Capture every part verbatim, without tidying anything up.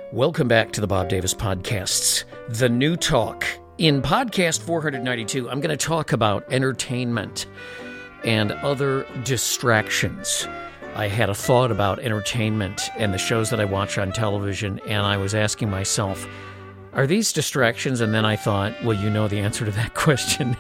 Welcome back to the Bob Davis Podcasts, The New Talk. In podcast four ninety-two, I'm going to talk about entertainment and other distractions. I had a thought about entertainment and the shows that I watch on television, and I was asking myself, are these distractions? And then I thought, well, you know the answer to that question.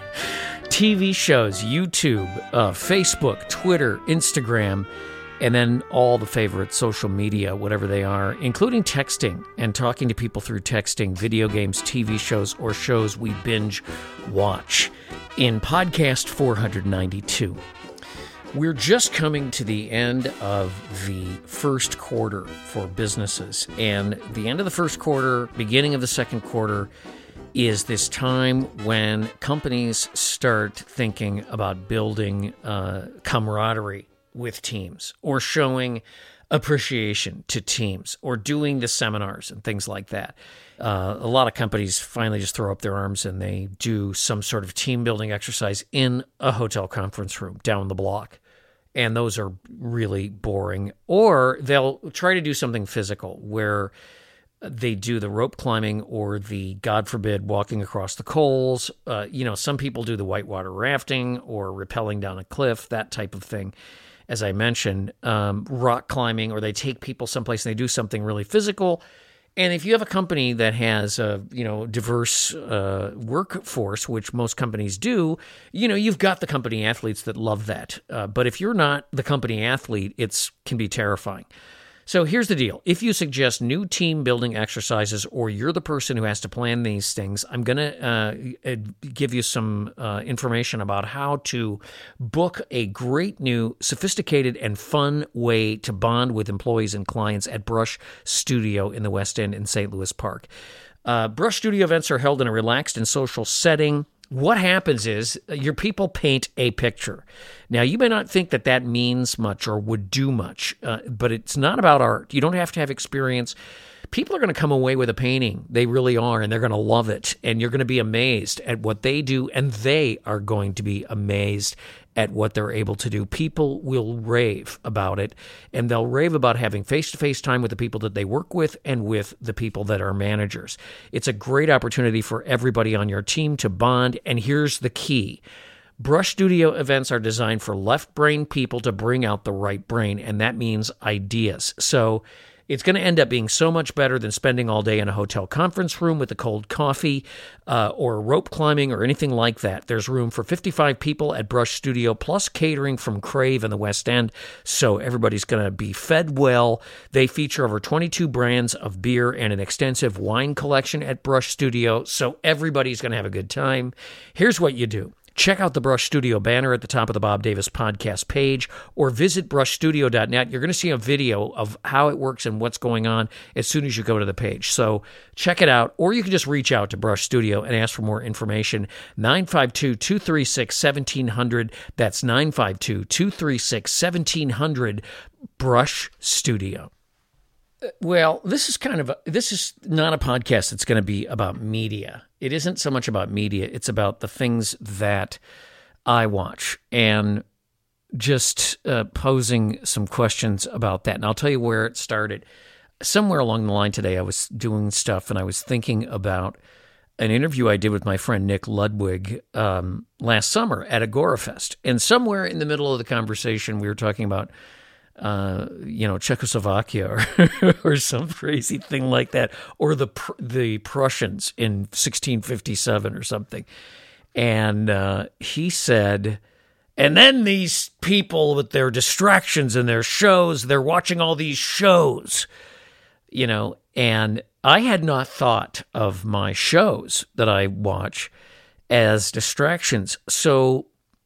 T V shows, YouTube, uh, Facebook, Twitter, Instagram, and then all the favorite social media, whatever they are, including texting and talking to people through texting, video games, T V shows, or shows we binge watch in podcast four ninety-two. We're just coming to the end of the first quarter for businesses, and the end of the first quarter, beginning of the second quarter, is this time when companies start thinking about building uh, camaraderie with teams, or showing appreciation to teams, or doing the seminars and things like that. Uh, a lot of companies finally just throw up their arms and they do some sort of team building exercise in a hotel conference room down the block. And those are really boring. Or they'll try to do something physical where they do the rope climbing or the, God forbid, walking across the coals. Uh, you know, some people do the whitewater rafting or rappelling down a cliff, that type of thing. As I mentioned, um, rock climbing, or they take people someplace and they do something really physical. And if you have a company that has a you know diverse uh, workforce, which most companies do, you know you've got the company athletes that love that. Uh, but if you're not the company athlete, it's can be terrifying. So here's the deal. If you suggest new team building exercises, or you're the person who has to plan these things, I'm going to uh, give you some uh, information about how to book a great new, sophisticated, and fun way to bond with employees and clients at Brush Studio in the West End in Saint Louis Park. Uh, Brush Studio events are held in a relaxed and social setting. What happens is your people paint a picture. Now, you may not think that that means much or would do much, uh, but it's not about art. You don't have to have experience. People are going to come away with a painting. They really are, and they're going to love it, and you're going to be amazed at what they do, and they are going to be amazed at what they're able to do. People will rave about it, and they'll rave about having face-to-face time with the people that they work with and with the people that are managers. It's a great opportunity for everybody on your team to bond, and here's the key. Brush Studio events are designed for left-brain people to bring out the right brain, and that means ideas. So it's going to end up being so much better than spending all day in a hotel conference room with a cold coffee uh, or rope climbing or anything like that. There's room for fifty-five people at Brush Studio, plus catering from Crave in the West End, so everybody's going to be fed well. They feature over twenty-two brands of beer and an extensive wine collection at Brush Studio, so everybody's going to have a good time. Here's what you do. Check out the Brush Studio banner at the top of the Bob Davis Podcast page, or visit brush studio dot net. You're going to see a video of how it works and what's going on as soon as you go to the page. So check it out, or you can just reach out to Brush Studio and ask for more information. nine five two, two three six, one seven zero zero. That's nine five two, two three six, one seven zero zero. Brush Studio. Well, this is kind of a, this is not a podcast that's going to be about media. It isn't so much about media. It's about the things that I watch, and just uh, posing some questions about that. And I'll tell you where it started. Somewhere along the line today, I was doing stuff, and I was thinking about an interview I did with my friend Nick Ludwig um, last summer at Agorafest. And somewhere in the middle of the conversation, we were talking about Uh, you know, Czechoslovakia or, or some crazy thing like that, or the the Prussians in sixteen fifty-seven or something. And uh, he said, and then these people with their distractions and their shows, they're watching all these shows, you know, and I had not thought of my shows that I watch as distractions. So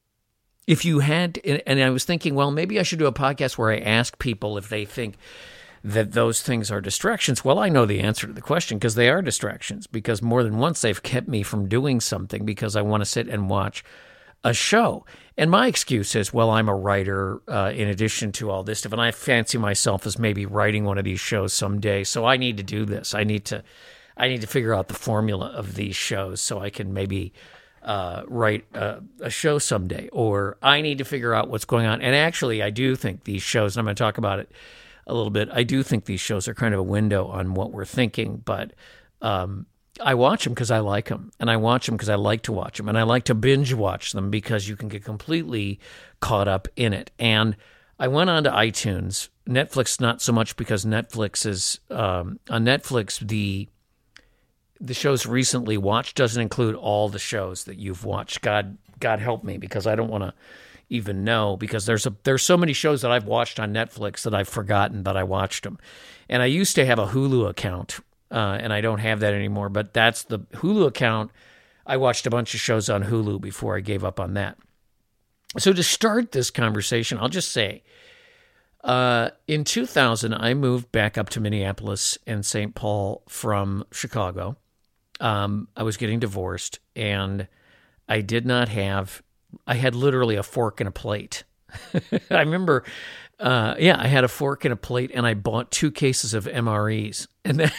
if you had, and I was thinking, well, maybe I should do a podcast where I ask people if they think that those things are distractions. Well, I know the answer to the question, because they are distractions, because more than once they've kept me from doing something because I want to sit and watch a show. And my excuse is, well, I'm a writer uh, in addition to all this stuff, and I fancy myself as maybe writing one of these shows someday, so I need to do this. I need to, I need to figure out the formula of these shows so I can maybe Uh, write a, a show someday, or I need to figure out what's going on. And actually, I do think these shows, and I'm going to talk about it a little bit. I do think these shows are kind of a window on what we're thinking, but um, I watch them because I like them, and I watch them because I like to watch them, and I like to binge watch them because you can get completely caught up in it. And I went on to iTunes, Netflix not so much because Netflix is um, on Netflix the the shows recently watched doesn't include all the shows that you've watched. God God help me, because I don't want to even know, because there's a there's so many shows that I've watched on Netflix that I've forgotten that I watched them. And I used to have a Hulu account. Uh, and I don't have that anymore, but that's the Hulu account. I watched a bunch of shows on Hulu before I gave up on that. So to start this conversation, I'll just say, uh, in two thousand, I moved back up to Minneapolis and Saint Paul from Chicago. Um, I was getting divorced, and I did not have, I had literally a fork and a plate. I remember, uh, yeah, I had a fork and a plate, and I bought two cases of M R Es. And then...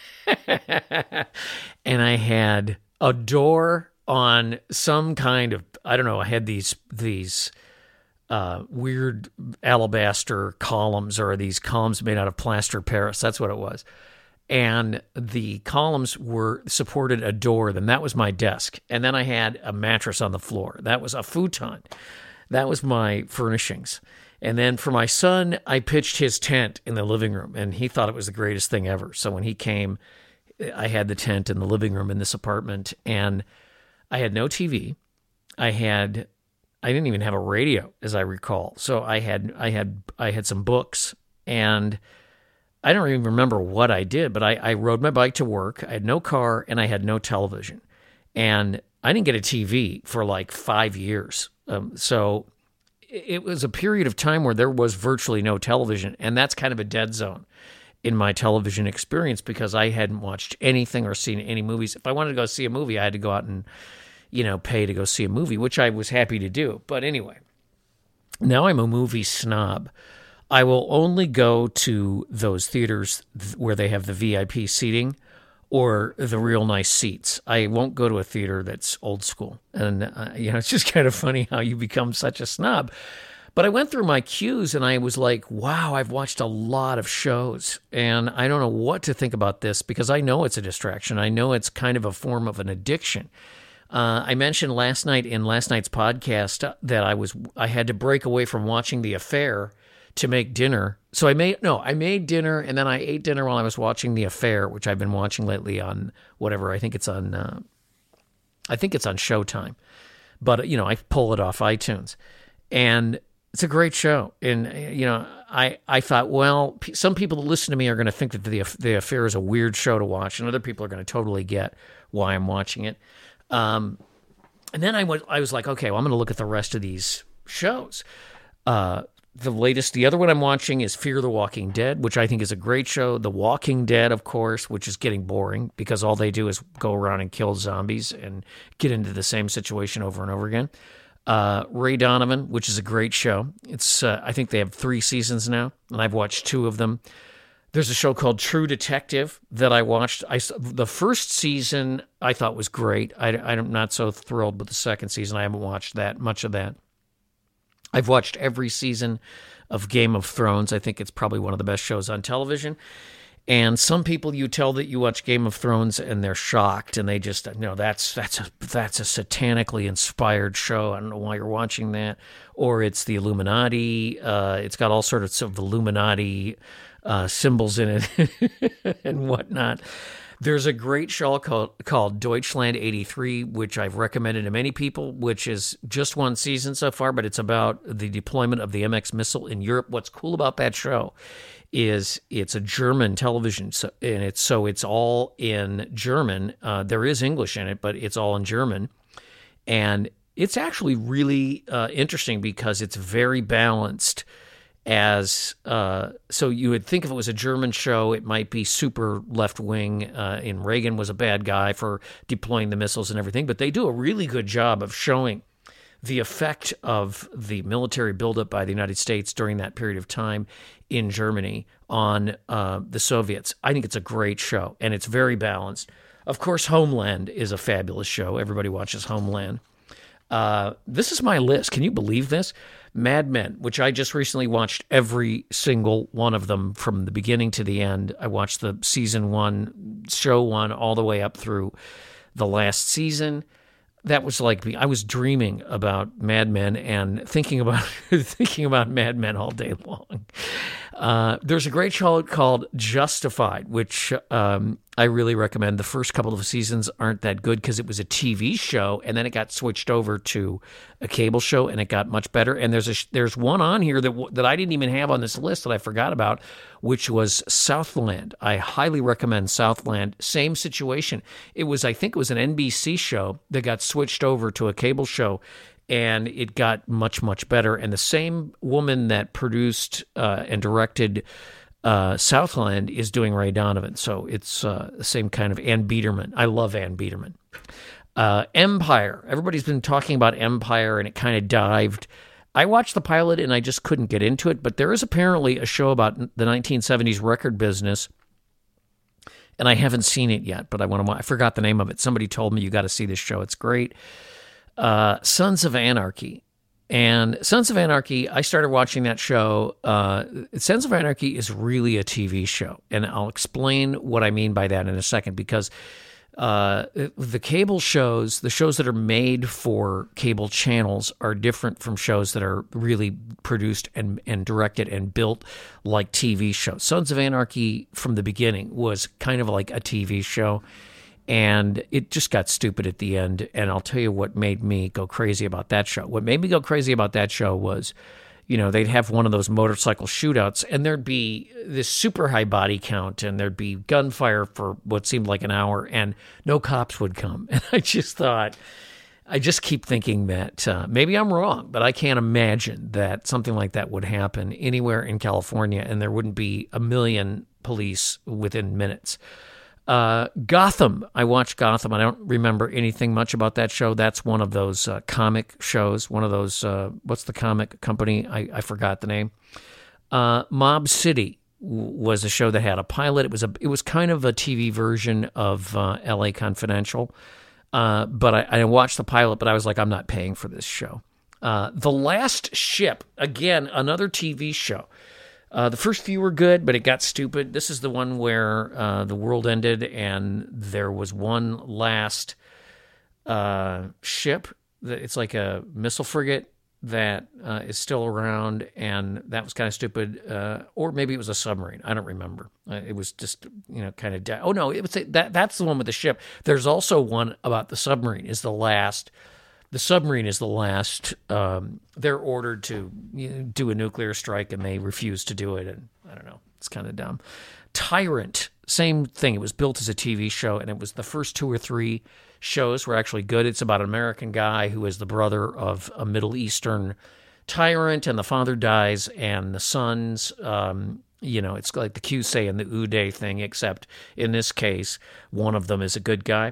and I had a door on some kind of, I don't know, I had these these uh, weird alabaster columns, or these columns made out of plaster Paris. That's what it was. And the columns were supported a door. Then that was my desk. And then I had a mattress on the floor. That was a futon. That was my furnishings. And then for my son, I pitched his tent in the living room, and he thought it was the greatest thing ever. So when he came, I had the tent in the living room in this apartment, and I had no T V. I had, I didn't even have a radio, as I recall. So I had, I had, I had some books, and I don't even remember what I did, but I, I rode my bike to work. I had no car, and I had no television, and I didn't get a T V for like five years. Um, so. It was a period of time where there was virtually no television, and that's kind of a dead zone in my television experience, because I hadn't watched anything or seen any movies. If I wanted to go see a movie, I had to go out and, you know, pay to go see a movie, which I was happy to do. But anyway, now I'm a movie snob. I will only go to those theaters where they have the V I P seating or the real nice seats. I won't go to a theater that's old school. And, uh, you know, it's just kind of funny how you become such a snob. But I went through my queues, and I was like, wow, I've watched a lot of shows. And I don't know what to think about this, because I know it's a distraction. I know it's kind of a form of an addiction. Uh, I mentioned last night in last night's podcast that I was I had to break away from watching The Affair to make dinner. So I made, no, I made dinner, and then I ate dinner while I was watching The Affair, which I've been watching lately on whatever. I think it's on, uh, I think it's on Showtime, but you know, I pull it off iTunes, and it's a great show. And you know, I, I thought, well, some people that listen to me are going to think that the, the Affair is a weird show to watch, and other people are going to totally get why I'm watching it. Um, and then I was, I was like, okay, well, I'm going to look at the rest of these shows. Uh, The latest, the other one I'm watching is Fear the Walking Dead, which I think is a great show. The Walking Dead, of course, which is getting boring because all they do is go around and kill zombies and get into the same situation over and over again. Uh, Ray Donovan, which is a great show. It's uh, I think they have three seasons now, and I've watched two of them. There's a show called True Detective that I watched. I, the first season I thought was great. I, I'm not so thrilled with the second season. I haven't watched that much of that. I've watched every season of Game of Thrones. I think it's probably one of the best shows on television. And some people, you tell that you watch Game of Thrones and they're shocked, and they just, you know, that's that's a that's a satanically inspired show. I don't know why you're watching that. Or it's the Illuminati. Uh, it's got all sorts of Illuminati uh, symbols in it and whatnot. There's a great show called, called Deutschland eighty-three, which I've recommended to many people, which is just one season so far, but it's about the deployment of the M X missile in Europe. What's cool about that show is it's a German television, so, and it's so it's all in German. Uh, there is English in it, but it's all in German. And it's actually really uh, interesting because it's very balanced. As uh, so you would think if it was a German show, it might be super left-wing, uh, and Reagan was a bad guy for deploying the missiles and everything, but they do a really good job of showing the effect of the military buildup by the United States during that period of time in Germany on uh, the Soviets. I think it's a great show, and it's very balanced. Of course, Homeland is a fabulous show. Everybody watches Homeland. Uh, this is my list. Can you believe this? Mad Men, which I just recently watched every single one of them from the beginning to the end. I watched the season one, show one, all the way up through the last season. That was like me. I was dreaming about Mad Men and thinking about thinking about Mad Men all day long. Uh, there's a great show called Justified, which um, I really recommend. The first couple of seasons aren't that good because it was a T V show, and then it got switched over to a cable show, and it got much better. And there's a there's one on here that that I didn't even have on this list that I forgot about, which was Southland. I highly recommend Southland. Same situation. It was, I think it was an N B C show that got switched over to a cable show, and it got much, much better. And the same woman that produced uh, and directed uh, Southland is doing Ray Donovan. So it's uh, the same kind of Ann Biederman. I love Ann Biederman. Uh, Empire. Everybody's been talking about Empire, and it kind of dived. I watched the pilot, and I just couldn't get into it. But there is apparently a show about the nineteen seventies record business, and I haven't seen it yet. But I want to. I forgot the name of it. Somebody told me you got to see this show. It's great. Uh, Sons of Anarchy. And Sons of Anarchy, I started watching that show. Uh, Sons of Anarchy is really a T V show, and I'll explain what I mean by that in a second, because uh, the cable shows, the shows that are made for cable channels are different from shows that are really produced and, and directed and built like T V shows. Sons of Anarchy from the beginning was kind of like a T V show, and it just got stupid at the end. And I'll tell you what made me go crazy about that show. What made me go crazy about that show was, you know, they'd have one of those motorcycle shootouts, and there'd be this super high body count, and there'd be gunfire for what seemed like an hour, and no cops would come. And I just thought, I just keep thinking that uh, maybe I'm wrong, but I can't imagine that something like that would happen anywhere in California, and there wouldn't be a million police within minutes. Uh, Gotham. I watched Gotham. I don't remember anything much about that show. That's one of those uh, comic shows. One of those, uh, what's the comic company? I, I forgot the name. Uh, Mob City w- was a show that had a pilot. It was a, it was kind of a T V version of uh, L A Confidential. Uh, but I, I watched the pilot, but I was like, I'm not paying for this show. Uh, The Last Ship. Again, another T V show. Uh, the first few were good, but it got stupid. This is the one where uh, the world ended, and there was one last uh, ship. It's like a missile frigate that uh, is still around, and that was kind of stupid. Uh, or maybe it was a submarine. I don't remember. Uh, it was just, you know, kind of... De- oh, no, it was that. That's the one with the ship. There's also one about the submarine. Is the last... The submarine is the last. Um, they're ordered to you know, do a nuclear strike, and they refuse to do it. And I don't know. It's kind of dumb. Tyrant, same thing. It was built as a T V show, and it was the first two or three shows were actually good. It's about an American guy who is the brother of a Middle Eastern tyrant, and the father dies, and the sons, um, you know, it's like the Kusei and the Uday thing, except in this case, one of them is a good guy.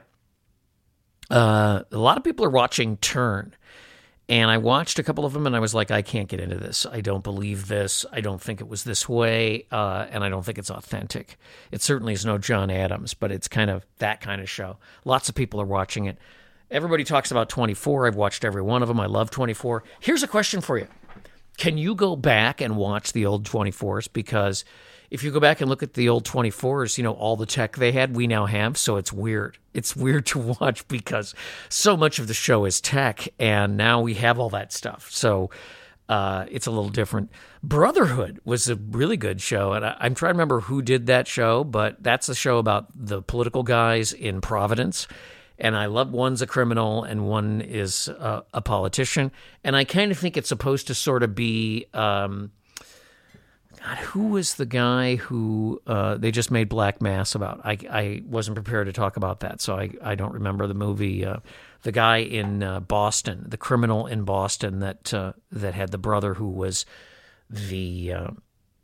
Uh, a lot of people are watching Turn, and I watched a couple of them, and I was like, I can't get into this. I don't believe this. I don't think it was this way, uh, and I don't think it's authentic. It certainly is no John Adams, but it's kind of that kind of show. Lots of people are watching it. Everybody talks about twenty-four. I've watched every one of them. I love twenty-four. Here's a question for you. Can you go back and watch the old twenty-fours? Because if you go back and look at the old twenty-fours, you know, all the tech they had, we now have, so it's weird. It's weird to watch because so much of the show is tech, and now we have all that stuff. So uh, it's a little different. Brotherhood was a really good show, and I, I'm trying to remember who did that show, but that's a show about the political guys in Providence. And I love one's a criminal and one is uh, a politician. And I kind of think it's supposed to sort of be... Um, God, who was the guy who uh, they just made Black Mass about? I, I wasn't prepared to talk about that, so I, I don't remember the movie. Uh, the guy in uh, Boston, the criminal in Boston that uh, that had the brother who was the uh,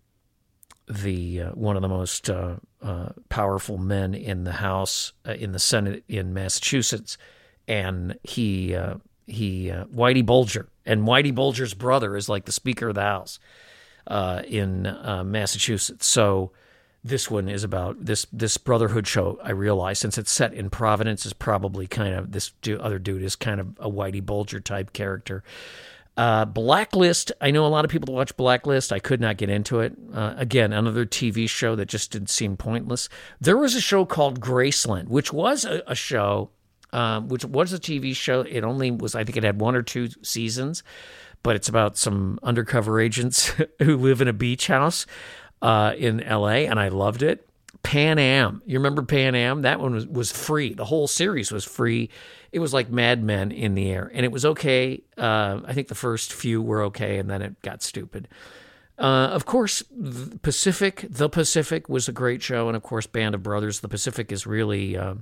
the uh, one of the most uh, uh, powerful men in the House uh, in the Senate in Massachusetts, and he uh, he uh, Whitey Bulger, and Whitey Bulger's brother is like the Speaker of the House. Uh, in uh, Massachusetts. So this one is about this this Brotherhood show. I realize, since it's set in Providence, is probably kind of this dude, other dude is kind of a Whitey Bulger type character. Uh, Blacklist. I know a lot of people watch Blacklist. I could not get into it. Uh, again, another T V show that just did seem pointless. There was a show called Graceland, which was a, a show, uh, which was a T V show. It only was, I think, it had one or two seasons, but it's about some undercover agents who live in a beach house uh, in L A, and I loved it. Pan Am. You remember Pan Am? That one was, was free. The whole series was free. It was like Mad Men in the air, and it was okay. Uh, I think the first few were okay, and then it got stupid. Uh, of course, the Pacific, The Pacific was a great show, and of course, Band of Brothers. The Pacific is really uh,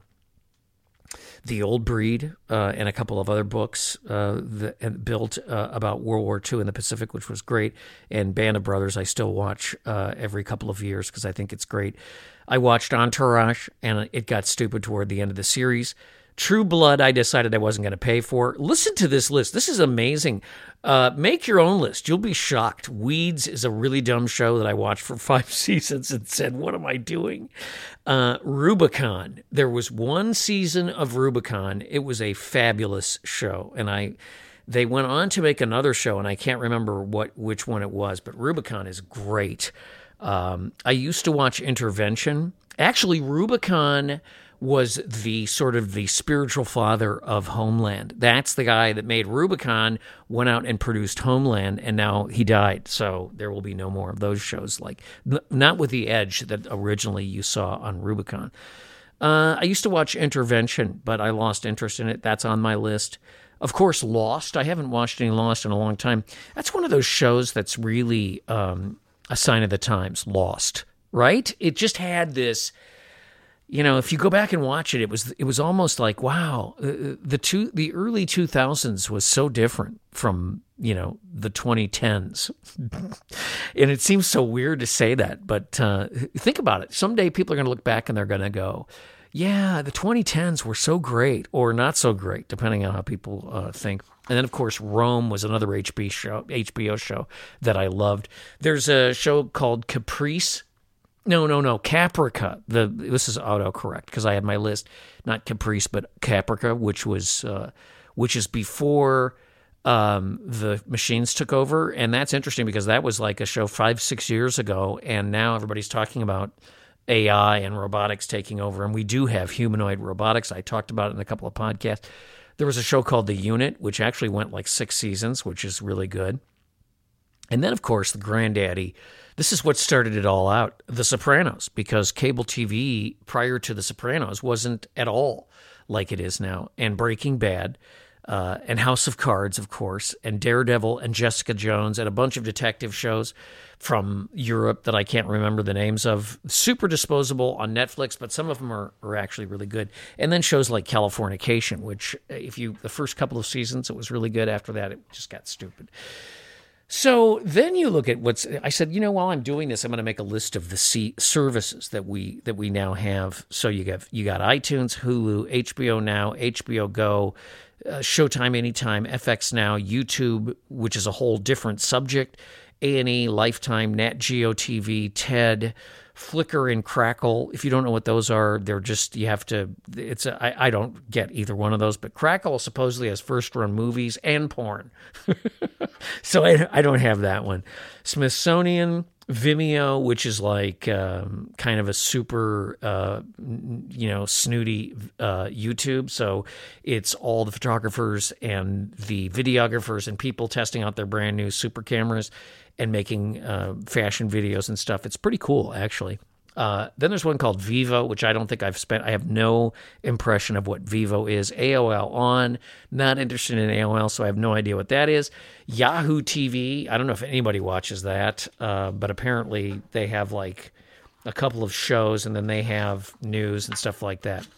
The Old Breed, uh, and a couple of other books uh, that built uh, about World War Two in the Pacific, which was great. And Band of Brothers, I still watch uh, every couple of years because I think it's great. I watched Entourage, and it got stupid toward the end of the series. True Blood, I decided I wasn't going to pay for. Listen to this list. This is amazing. Uh, make your own list. You'll be shocked. Weeds is a really dumb show that I watched for five seasons and said, what am I doing? Uh, Rubicon. There was one season of Rubicon. It was a fabulous show. And I, they went on to make another show, and I can't remember what which one it was, but Rubicon is great. Um, I used to watch Intervention. Actually, Rubicon was the sort of the spiritual father of Homeland. That's the guy that made Rubicon, went out and produced Homeland, and now he died. So there will be no more of those shows, like not with the edge that originally you saw on Rubicon. Uh, I used to watch Intervention, but I lost interest in it. That's on my list. Of course, Lost. I haven't watched any Lost in a long time. That's one of those shows that's really um, a sign of the times, Lost, right? It just had this... You know, if you go back and watch it, it was it was almost like, wow, the two the early two thousands was so different from, you know, the twenty tens. And it seems so weird to say that, but uh, think about it. Someday people are going to look back and they're going to go, yeah, the twenty tens were so great, or not so great, depending on how people uh, think. And then, of course, Rome was another H B O show, H B O show that I loved. There's a show called Caprice. No, no, no, Caprica. The this is autocorrect because I had my list, not Caprice, but Caprica, which was uh, which is before um, the machines took over, and that's interesting because that was like a show five, six years ago, and now everybody's talking about A I and robotics taking over, and we do have humanoid robotics. I talked about it in a couple of podcasts. There was a show called The Unit, which actually went like six seasons, which is really good. And then, of course, the granddaddy. This is what started it all out, The Sopranos, because cable T V prior to The Sopranos wasn't at all like it is now. And Breaking Bad, uh, and House of Cards, of course, and Daredevil and Jessica Jones, and a bunch of detective shows from Europe that I can't remember the names of. Super disposable on Netflix, but some of them are, are actually really good. And then shows like Californication, which if you the first couple of seasons, it was really good. After that, it just got stupid. So then you look at what's, I said, you know, while I'm doing this, I'm going to make a list of the C services that we that we now have. So you got you got iTunes, Hulu, H B O Now, H B O Go, uh, Showtime Anytime, F X Now, YouTube, which is a whole different subject, A and E, Lifetime, Nat Geo T V, TED, Flickr and Crackle. If you don't know what those are, they're just, you have to, it's, a, I, I don't get either one of those, but Crackle supposedly has first run movies and porn. So I, I don't have that one. Smithsonian, Vimeo, which is like um, kind of a super, uh, you know, snooty uh, YouTube. So it's all the photographers and the videographers and people testing out their brand new super cameras and making uh, fashion videos and stuff. It's pretty cool, actually. Uh, then there's one called Vivo, which I don't think I've spent. I have no impression of what Vivo is. A O L on, not interested in A O L, so I have no idea what that is. Yahoo T V, I don't know if anybody watches that, uh, but apparently they have like a couple of shows, and then they have news and stuff like that.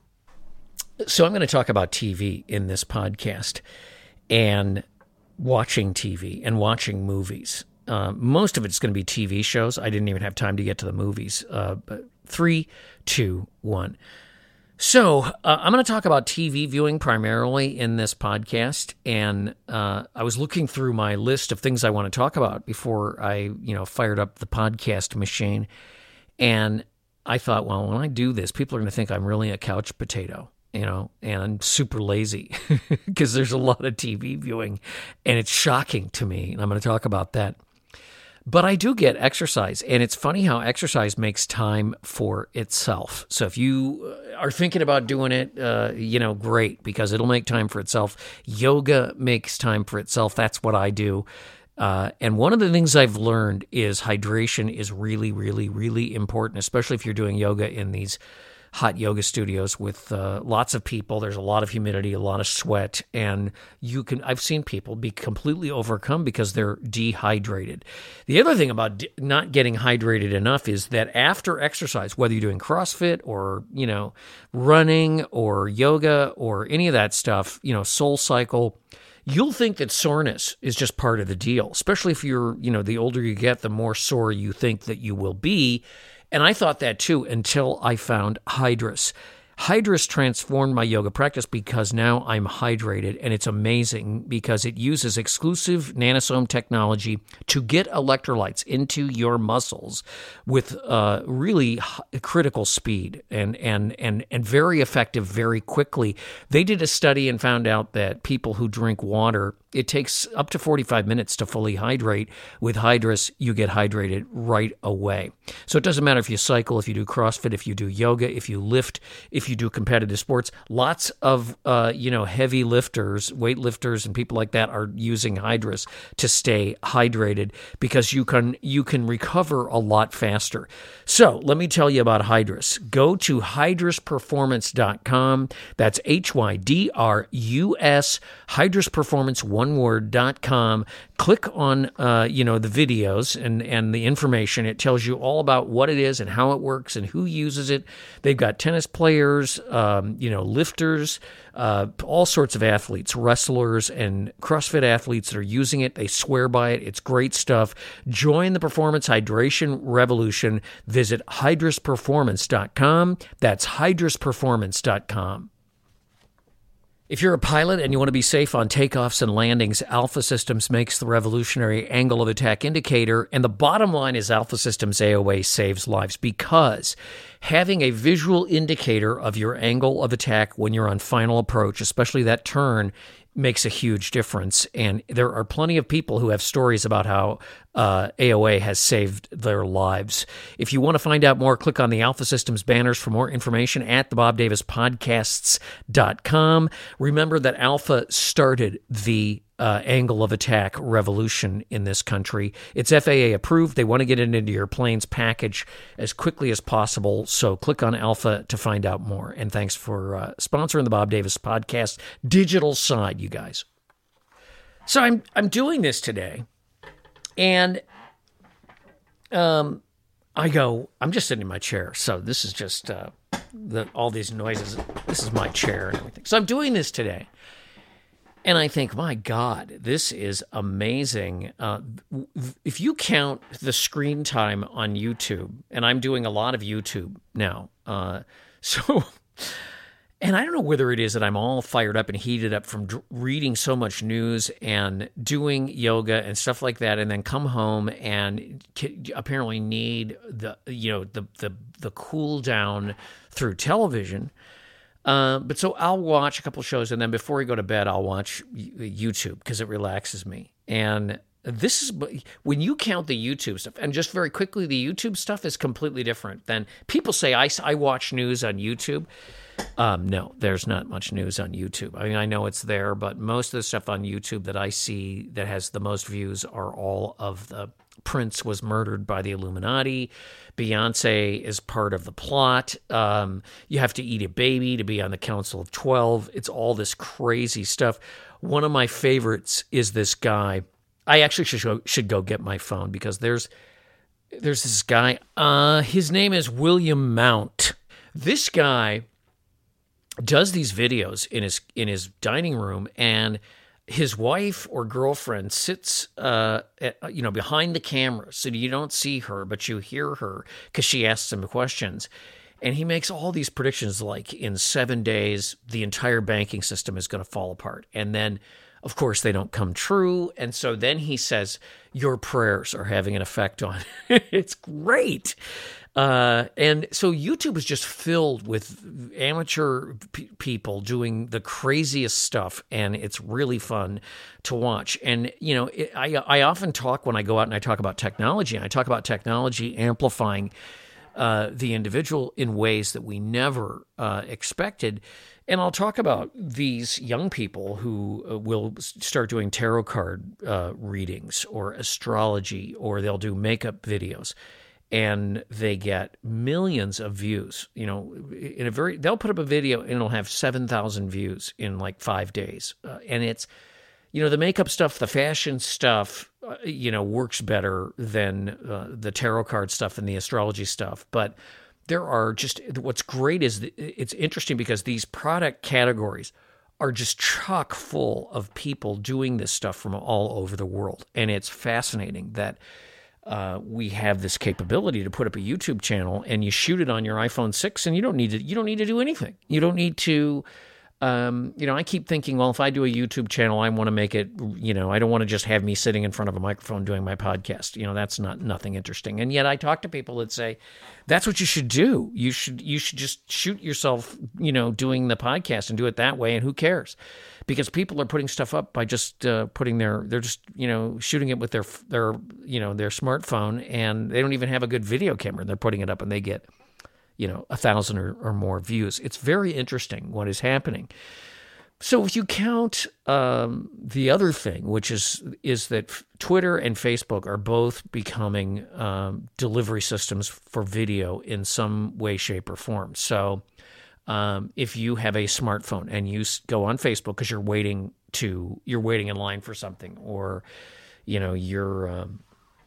So I'm going to talk about T V in this podcast, and watching T V and watching movies. Uh, most of it's going to be T V shows. I didn't even have time to get to the movies. Uh, but three, two, one. So uh, I'm going to talk about T V viewing primarily in this podcast. And uh, I was looking through my list of things I want to talk about before I, you know, fired up the podcast machine. And I thought, well, when I do this, people are going to think I'm really a couch potato, you know, and I'm super lazy because there's a lot of T V viewing, and it's shocking to me. And I'm going to talk about that. But I do get exercise, and it's funny how exercise makes time for itself. So if you are thinking about doing it, uh, you know, great, because it'll make time for itself. Yoga makes time for itself. That's what I do. Uh, and one of the things I've learned is hydration is really, really, really important, especially if you're doing yoga in these hot yoga studios with uh, lots of people. There's a lot of humidity, a lot of sweat, and you can. I've seen people be completely overcome because they're dehydrated. The other thing about de- not getting hydrated enough is that after exercise, whether you're doing CrossFit or, you know, running or yoga or any of that stuff, you know, Soul Cycle, you'll think that soreness is just part of the deal, especially if you're, you know, the older you get, the more sore you think that you will be. And I thought that too until I found Hydrus. Hydrus transformed my yoga practice because now I'm hydrated, and it's amazing because it uses exclusive nanosome technology to get electrolytes into your muscles with uh, really critical speed and, and, and, and very effective very quickly. They did a study and found out that people who drink water, it takes up to forty-five minutes to fully hydrate. With Hydrus, you get hydrated right away. So it doesn't matter if you cycle, if you do CrossFit, if you do yoga, if you lift, if you do competitive sports. Lots of, uh, you know, heavy lifters, weightlifters, and people like that are using Hydrus to stay hydrated because you can you can recover a lot faster. So let me tell you about Hydrus. Go to hydrus performance dot com. That's H Y D R U S, Hydrus Performance, one word, dot com. Click on, uh, you know, the videos and, and the information. It tells you all about what it is and how it works and who uses it. They've got tennis players, um, you know, lifters, uh, all sorts of athletes, wrestlers, and CrossFit athletes that are using it. They swear by it. It's great stuff. Join the performance hydration revolution. Visit hydrus performance dot com. That's hydrus performance dot com. If you're a pilot and you want to be safe on takeoffs and landings, Alpha Systems makes the revolutionary angle of attack indicator, and the bottom line is Alpha Systems A O A saves lives because having a visual indicator of your angle of attack when you're on final approach, especially that turn, makes a huge difference. And there are plenty of people who have stories about how uh, A O A has saved their lives. If you want to find out more, click on the Alpha Systems banners for more information at the bob davis podcasts dot com. Remember that Alpha started the Uh, angle of attack revolution in this country. It's F A A approved. They want to get it into your plane's package as quickly as possible. So click on Alpha to find out more. And thanks for uh, sponsoring the Bob Davis Podcast digital side, you guys. So I'm I'm doing this today, and um, I go. I'm just sitting in my chair. So this is just uh, the all these noises. This is my chair and everything. So I'm doing this today. And I think, my God, this is amazing. Uh, if you count the screen time on YouTube, and I'm doing a lot of YouTube now, uh, so, and I don't know whether it is that I'm all fired up and heated up from d- reading so much news and doing yoga and stuff like that, and then come home and c- apparently need the, you know, the the the cool down through television. Uh, but so I'll watch a couple shows, and then before I go to bed, I'll watch YouTube because it relaxes me. And this is when you count the YouTube stuff, and just very quickly, the YouTube stuff is completely different than people say. I, I watch news on YouTube. Um, no, there's not much news on YouTube. I mean, I know it's there, but most of the stuff on YouTube that I see that has the most views are all of the Prince was murdered by the Illuminati. Beyonce is part of the plot. Um, you have to eat a baby to be on the Council of twelve. It's all this crazy stuff. One of my favorites is this guy. I actually should go, should go get my phone because there's there's this guy. Uh, his name is William Mount. This guy does these videos in his in his dining room, and his wife or girlfriend sits, uh, at, you know, behind the camera, so you don't see her, but you hear her because she asks him questions. And he makes all these predictions, like in seven days, the entire banking system is going to fall apart. And then, of course, they don't come true. And so then he says, your prayers are having an effect on it. It's great. Uh, and so YouTube is just filled with amateur p- people doing the craziest stuff, and it's really fun to watch. And, you know, it, I, I often talk when I go out and I talk about technology, and I talk about technology amplifying uh, the individual in ways that we never uh, expected. And I'll talk about these young people who uh, will start doing tarot card uh, readings or astrology, or they'll do makeup videos. And they get millions of views. You know, in a very they'll put up a video and it'll have seven thousand views in like five days. Uh, and it's, you know, the makeup stuff, the fashion stuff, uh, you know, works better than uh, the tarot card stuff and the astrology stuff. But there are just, what's great is that it's interesting because these product categories are just chock full of people doing this stuff from all over the world. And it's fascinating that Uh, we have this capability to put up a YouTube channel and you shoot it on your iPhone six, and you don't need to. You don't need to do anything. You don't need to. Um, you know, I keep thinking, well, if I do a YouTube channel, I want to make it. You know, I don't want to just have me sitting in front of a microphone doing my podcast. You know, that's not nothing interesting. And yet, I talk to people that say, that's what you should do. You should you should just shoot yourself. You know, doing the podcast and do it that way, and who cares? Because people are putting stuff up by just uh, putting their, they're just, you know, shooting it with their, their, you know, their smartphone, and they don't even have a good video camera. They're putting it up and they get, you know, a thousand or, or more views. It's very interesting what is happening. So if you count um, the other thing, which is, is that Twitter and Facebook are both becoming um, delivery systems for video in some way, shape, or form. So Um, if you have a smartphone and you go on Facebook because you're waiting to you're waiting in line for something, or you know you're um,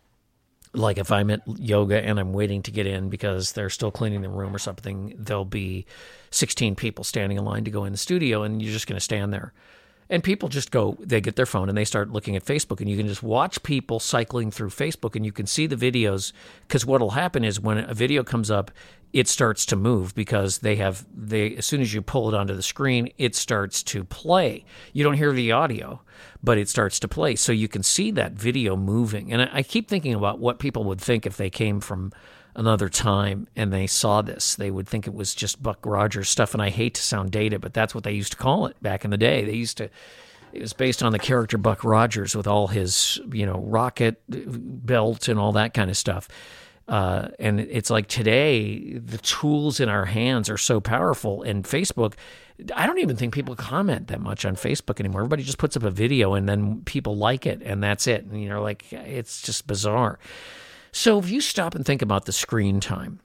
like if I'm at yoga and I'm waiting to get in because they're still cleaning the room or something, there'll be sixteen people standing in line to go in the studio, and you're just going to stand there. And people just go, they get their phone and they start looking at Facebook, and you can just watch people cycling through Facebook, and you can see the videos, because what will happen is when a video comes up, it starts to move because they have, they as soon as you pull it onto the screen, it starts to play. You don't hear the audio, but it starts to play. So you can see that video moving. And I, I keep thinking about what people would think if they came from another time and they saw this. They would think it was just Buck Rogers stuff, and I hate to sound dated, but that's what they used to call it back in the day. They used to, it was based on the character Buck Rogers with all his, you know, rocket belt and all that kind of stuff. Uh, and it's like today, the tools in our hands are so powerful. And Facebook, I don't even think people comment that much on Facebook anymore. Everybody just puts up a video and then people like it, and that's it. And you're like, it's just bizarre. So if you stop and think about the screen time,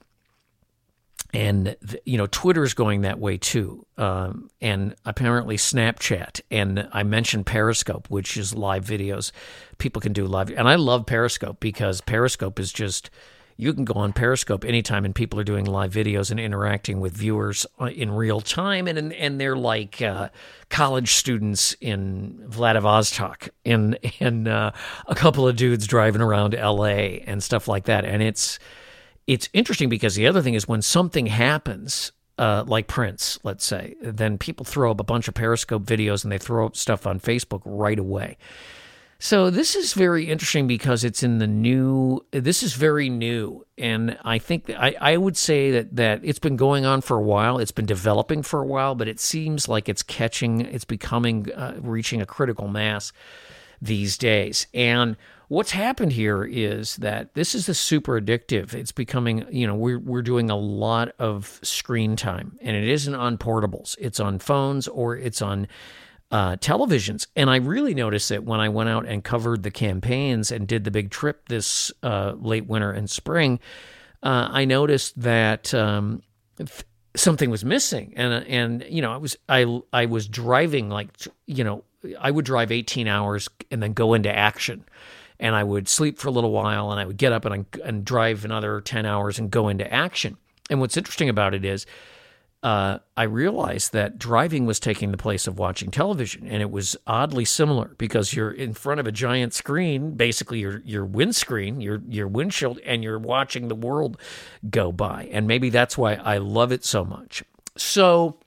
and, you know, Twitter's going that way too, um, and apparently Snapchat, and I mentioned Periscope, which is live videos. People can do live, and I love Periscope because Periscope is just, you can go on Periscope anytime, and people are doing live videos and interacting with viewers in real time, and and they're like uh, college students in Vladivostok, and and uh, a couple of dudes driving around L A and stuff like that. And it's it's interesting because the other thing is when something happens, uh, like Prince, let's say, then people throw up a bunch of Periscope videos and they throw up stuff on Facebook right away. So this is very interesting because it's in the new, this is very new. And I think, that I, I would say that, that it's been going on for a while. It's been developing for a while, but it seems like it's catching, it's becoming, uh, reaching a critical mass these days. And what's happened here is that this is the super addictive. It's becoming, you know, we're, we're doing a lot of screen time, and it isn't on portables. It's on phones or it's on Uh, televisions. And I really noticed it when I went out and covered the campaigns and did the big trip this uh, late winter and spring. Uh, I noticed that um, th- something was missing, and and you know I was I I was driving like you know I would drive eighteen hours and then go into action, and I would sleep for a little while, and I would get up and I, and drive another ten hours and go into action. And what's interesting about it is, Uh, I realized that driving was taking the place of watching television, and it was oddly similar because you're in front of a giant screen, basically your your windscreen, your your windshield, and you're watching the world go by. And maybe that's why I love it so much. So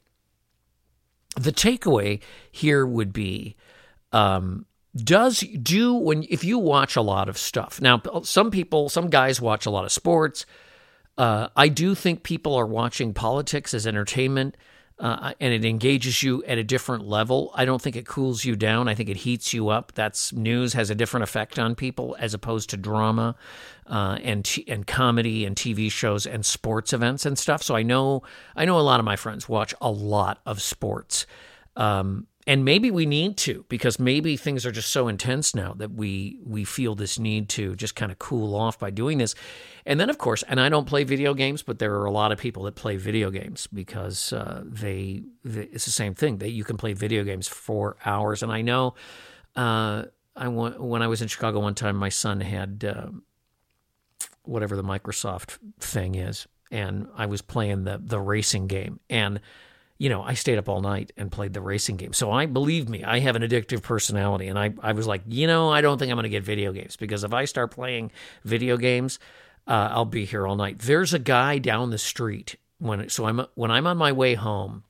the takeaway here would be, um, does do when if you watch a lot of stuff. Now, some people, some guys watch a lot of sports. Uh, I do think people are watching politics as entertainment, uh, and it engages you at a different level. I don't think it cools you down. I think it heats you up. That's news has a different effect on people as opposed to drama uh, and t- and comedy and T V shows and sports events and stuff. So I know I know a lot of my friends watch a lot of sports. Um, And maybe we need to, because maybe things are just so intense now that we we feel this need to just kind of cool off by doing this. And then, of course, and I don't play video games, but there are a lot of people that play video games because uh, they, they it's the same thing. That you can play video games for hours. And I know uh, I when I was in Chicago one time, my son had uh, whatever the Microsoft thing is, and I was playing the the racing game. And you know, I stayed up all night and played the racing game. So I, believe me, I have an addictive personality. And I, I was like, you know, I don't think I'm going to get video games, because if I start playing video games, uh, I'll be here all night. There's a guy down the street. When So I'm when I'm on my way home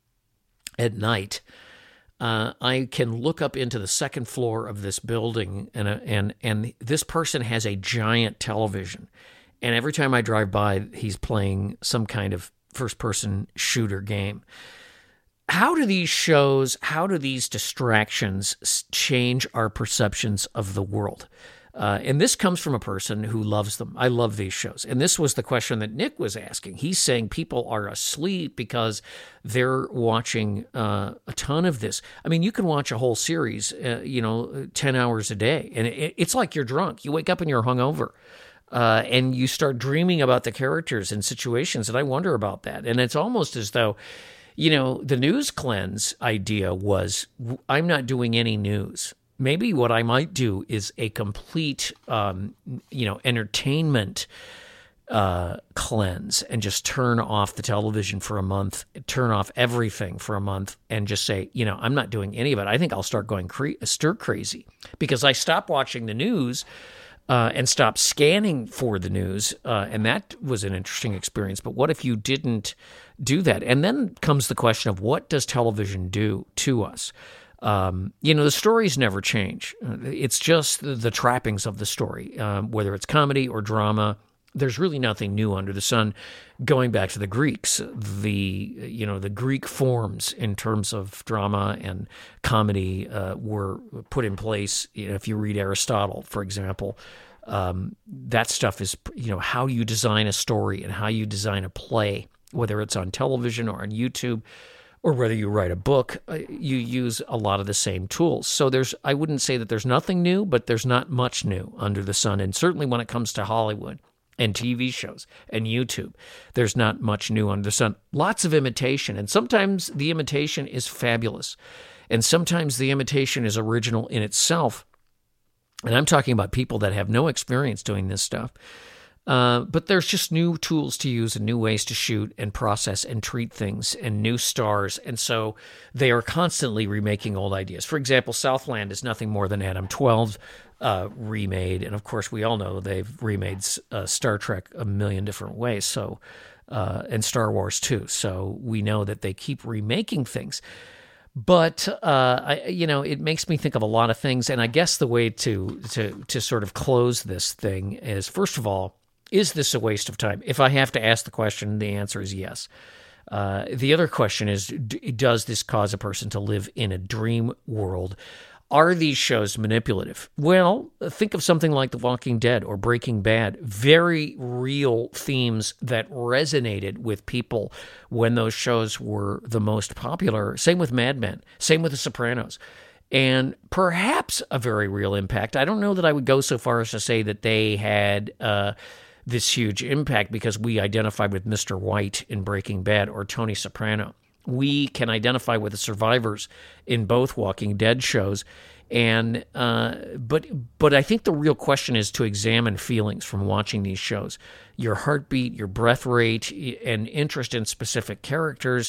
at night, uh, I can look up into the second floor of this building, and a, and and this person has a giant television. And every time I drive by, he's playing some kind of first-person shooter game. How do these shows, how do these distractions change our perceptions of the world? Uh, and this comes from a person who loves them. I love these shows. And this was the question that Nick was asking. He's saying people are asleep because they're watching uh, a ton of this. I mean, you can watch a whole series, uh, you know, ten hours a day. And it, it's like you're drunk. You wake up and you're hungover. Uh, and you start dreaming about the characters and situations, and I wonder about that. And it's almost as though, you know, the news cleanse idea was, I'm not doing any news. Maybe what I might do is a complete, um, you know, entertainment uh, cleanse, and just turn off the television for a month, turn off everything for a month, and just say, you know, I'm not doing any of it. I think I'll start going cre- stir crazy, because I stopped watching the news Uh, and stop scanning for the news, uh, and that was an interesting experience. But what if you didn't do that? And then comes the question of, what does television do to us? Um, you know, the stories never change. It's just the, the trappings of the story, um, whether it's comedy or drama. There's really nothing new under the sun. Going back to the Greeks, the you know the Greek forms in terms of drama and comedy uh, were put in place. You know, if you read Aristotle, for example, um, that stuff is you know how you design a story and how you design a play, whether it's on television or on YouTube, or whether you write a book. Uh, you use a lot of the same tools. So there's I wouldn't say that there's nothing new, but there's not much new under the sun, and certainly when it comes to Hollywood and T V shows and YouTube, there's not much new under the sun. Lots of imitation, and sometimes the imitation is fabulous, and sometimes the imitation is original in itself. And I'm talking about people that have no experience doing this stuff. Uh, but there's just new tools to use and new ways to shoot and process and treat things and new stars. And so they are constantly remaking old ideas. For example, Southland is nothing more than Adam twelve uh, remade. And of course, we all know they've remade uh, Star Trek a million different ways. So, uh, and Star Wars too. So we know that they keep remaking things. But, uh, I, you know, it makes me think of a lot of things. And I guess the way to, to, to sort of close this thing is, first of all, is this a waste of time? If I have to ask the question, the answer is yes. Uh, the other question is, d- does this cause a person to live in a dream world? Are these shows manipulative? Well, think of something like The Walking Dead or Breaking Bad. Very real themes that resonated with people when those shows were the most popular. Same with Mad Men. Same with The Sopranos. And perhaps a very real impact. I don't know that I would go so far as to say that they had uh, this huge impact because we identified with Mister White in Breaking Bad or Tony Soprano. We can identify with the survivors in both Walking Dead shows. And uh, but but I think the real question is to examine feelings from watching these shows. Your heartbeat, your breath rate, and interest in specific characters,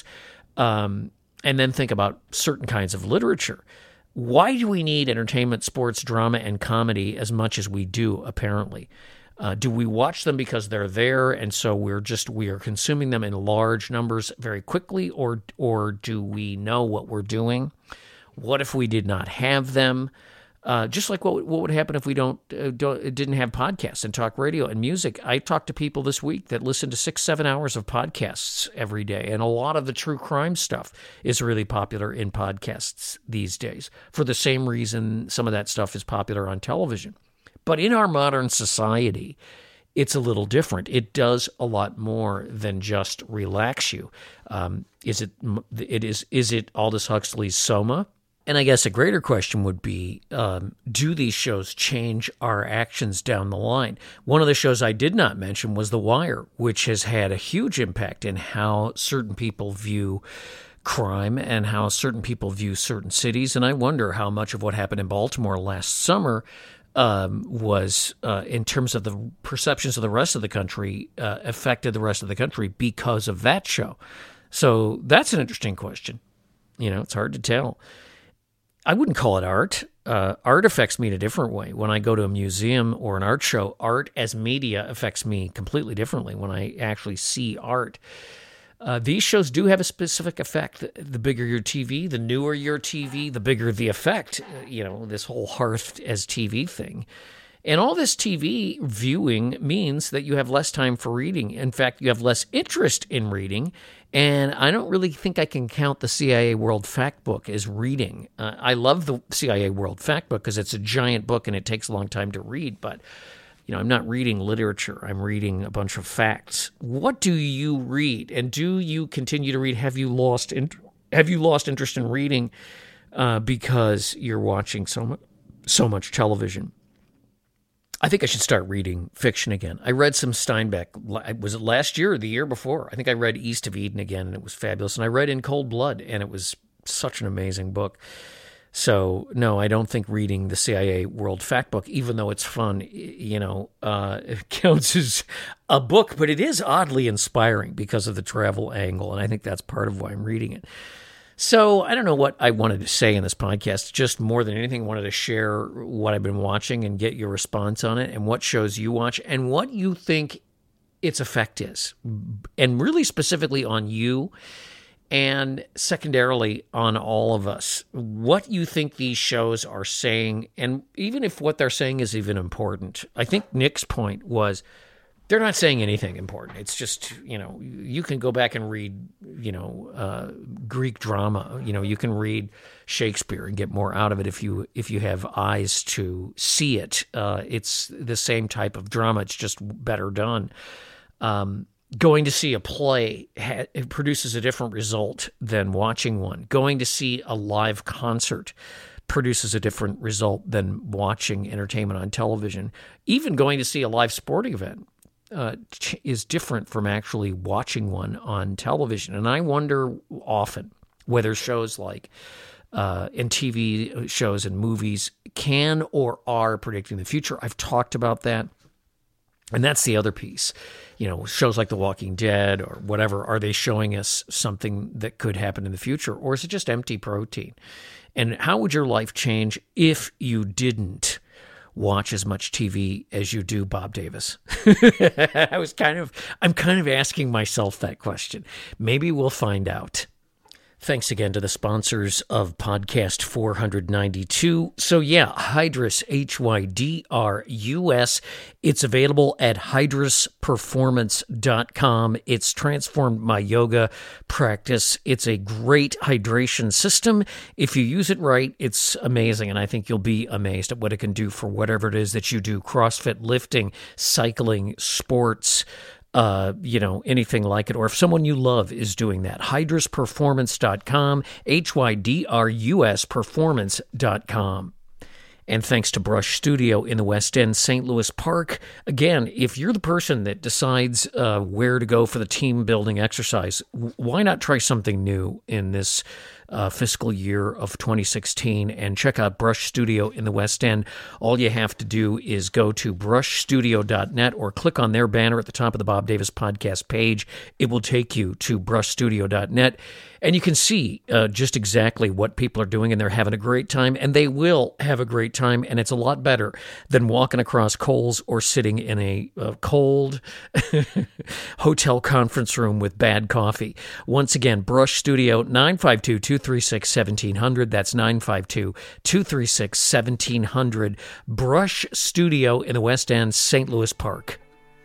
um, and then think about certain kinds of literature. Why do we need entertainment, sports, drama, and comedy as much as we do, apparently? Uh, do we watch them because they're there, and so we're just we are consuming them in large numbers very quickly, or or do we know what we're doing? What if we did not have them? Uh, just like what what would happen if we don't, uh, don't didn't have podcasts and talk radio and music. I talked to people this week that listen to six, seven hours of podcasts every day, and a lot of the true crime stuff is really popular in podcasts these days for the same reason some of that stuff is popular on television. But in our modern society, it's a little different. It does a lot more than just relax you. Um, is it? It is. Is it Aldous Huxley's Soma? And I guess a greater question would be, um, do these shows change our actions down the line? One of the shows I did not mention was The Wire, which has had a huge impact in how certain people view crime and how certain people view certain cities. And I wonder how much of what happened in Baltimore last summer um, was, uh, in terms of the perceptions of the rest of the country, uh, affected the rest of the country because of that show. So that's an interesting question. You know, it's hard to tell. I wouldn't call it art. Uh, art affects me in a different way. When I go to a museum or an art show, art as media affects me completely differently when I actually see art. Uh, these shows do have a specific effect. The bigger your T V, the newer your T V, the bigger the effect. You know, this whole hearth as T V thing. And all this T V viewing means that you have less time for reading. In fact, you have less interest in reading. And I don't really think I can count the C I A World Factbook as reading. Uh, I love the C I A World Factbook because it's a giant book and it takes a long time to read. But, you know, I'm not reading literature. I'm reading a bunch of facts. What do you read? And do you continue to read? Have you lost, in, have you lost interest in reading uh, because you're watching so much, so much television? I think I should start reading fiction again. I read some Steinbeck. Was it last year or the year before? I think I read East of Eden again, and it was fabulous. And I read In Cold Blood, and it was such an amazing book. So, no, I don't think reading the C I A World Factbook, even though it's fun, you know, uh, it counts as a book. But it is oddly inspiring because of the travel angle, and I think that's part of why I'm reading it. So I don't know what I wanted to say in this podcast. Just more than anything, I wanted to share what I've been watching and get your response on it and what shows you watch and what you think its effect is. And really specifically on you and secondarily on all of us. What you think these shows are saying, and even if what they're saying is even important. I think Nick's point was, they're not saying anything important. It's just, you know, you can go back and read, you know, uh, Greek drama. You know, you can read Shakespeare and get more out of it if you if you have eyes to see it. Uh, it's the same type of drama. It's just better done. Um, going to see a play ha- it produces a different result than watching one. Going to see a live concert produces a different result than watching entertainment on television. Even going to see a live sporting event Uh, is different from actually watching one on television. And I wonder often whether shows like uh, and T V shows and movies can or are predicting the future. I've talked about that. And that's the other piece. You know, shows like The Walking Dead or whatever, are they showing us something that could happen in the future? Or is it just empty protein? And how would your life change if you didn't watch as much T V as you do, Bob Davis? I was kind of, I'm kind of asking myself that question. Maybe we'll find out. Thanks again to the sponsors of Podcast four ninety-two. So yeah, Hydrus, H Y D R U S. It's available at hydrus performance dot com. It's transformed my yoga practice. It's a great hydration system. If you use it right, it's amazing, and I think you'll be amazed at what it can do for whatever it is that you do. CrossFit, lifting, cycling, sports, Uh, you know, anything like it, or if someone you love is doing that. hydrus performance dot com, H Y D R U S performance dot com. And thanks to Brush Studio in the West End, Saint Louis Park. Again, if you're the person that decides uh, where to go for the team building exercise, why not try something new in this uh, fiscal year of twenty sixteen and check out Brush Studio in the West End? All you have to do is go to brush studio dot net or click on their banner at the top of the Bob Davis podcast page. It will take you to brush studio dot net. And you can see uh, just exactly what people are doing, and they're having a great time, and they will have a great time, and it's a lot better than walking across Kohl's or sitting in a uh, cold hotel conference room with bad coffee. Once again, Brush Studio, nine five two, two two three six, one seven zero zero. That's nine five two, two three six, one seven zero zero. Brush Studio in the West End, Saint Louis Park.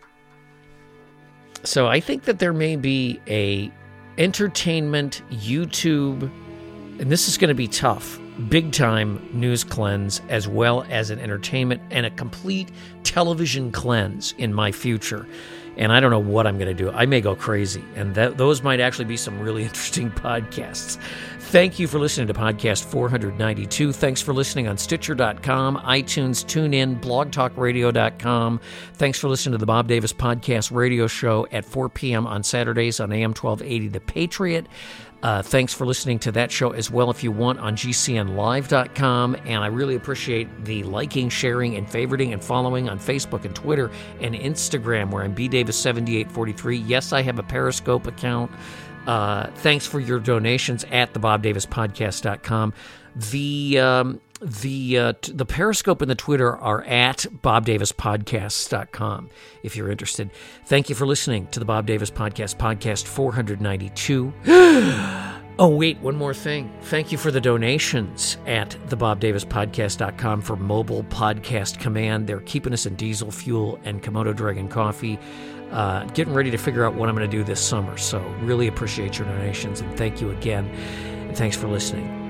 So I think that there may be a entertainment YouTube, and this is going to be tough, big-time news cleanse, as well as an entertainment and a complete television cleanse in my future. And I don't know what I'm going to do. I may go crazy, and that, those might actually be some really interesting podcasts. Thank you for listening to Podcast four ninety-two. Thanks for listening on Stitcher dot com, iTunes, TuneIn, blog talk radio dot com. Thanks for listening to the Bob Davis Podcast radio show at four p.m. on Saturdays on A M twelve eighty The Patriot. Uh, thanks for listening to that show as well if you want on G C N live dot com. And I really appreciate the liking, sharing, and favoriting and following on Facebook and Twitter and Instagram, where I'm B Davis seventy-eight forty-three. Yes, I have a Periscope account. Uh, thanks for your donations at the bob davis podcast dot com. The um, the uh, t- the Periscope and the Twitter are at bob davis podcasts dot com if you're interested. Thank you for listening to the Bob Davis Podcast, Podcast four ninety-two. Oh, wait, one more thing. Thank you for the donations at the bob davis podcast dot com for mobile podcast command. They're keeping us in diesel fuel and Komodo Dragon coffee. Uh, getting ready to figure out what I'm going to do this summer. So really appreciate your donations, and thank you again. And thanks for listening.